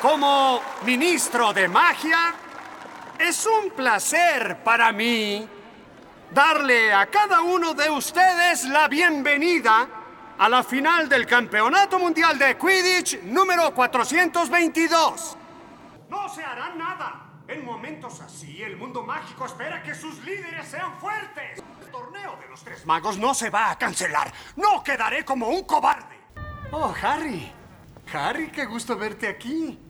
Como ministro de magia, es un placer para mí darle a cada uno de ustedes la bienvenida a la final del Campeonato Mundial de Quidditch número 422. No se hará nada. En momentos así, el mundo mágico espera que sus líderes sean fuertes. El torneo de los Tres Magos no se va a cancelar. No quedaré como un cobarde. Oh, Harry. Harry, qué gusto verte aquí.